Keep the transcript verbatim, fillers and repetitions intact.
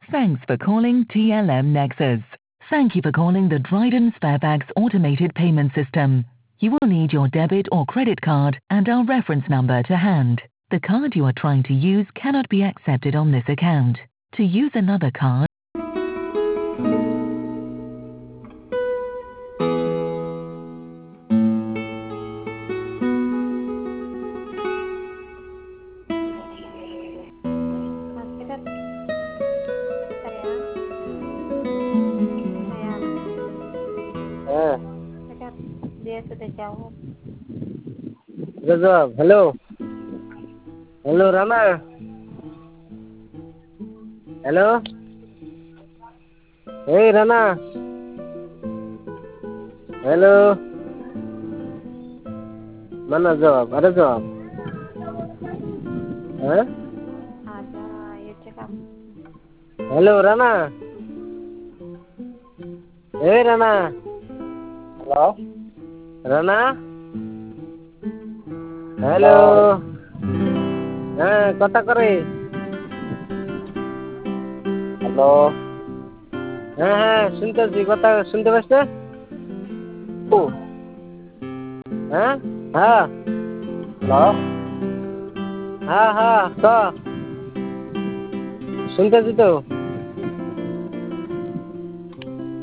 Thanks for calling T L M Nexus. Thank you for calling the Dryden Sparebags automated payment system. You will need your debit or credit card and our reference number to hand. The card you are trying to use cannot be accepted on this account. To use another card, Sikat. Sayang. Sayang. হ্যাঁ Sikat. Dia sudah jawab. udah jawab. Halo. Halo Rama. Halo. Hei Rama. Halo. Mana jawab? Ada jawab? Hah? Ada, ya cakap. Halo Rama. Hei Rama. Halo. Rana. Halo. হ্যাঁ কথা করে hello হ্যাঁ হ্যাঁ শুনতেছি কথা শুনতে পাচ্ছ না ও হ্যাঁ হ্যাঁ হ্যালো হ্যাঁ হ্যাঁ ক শুনতেছি তো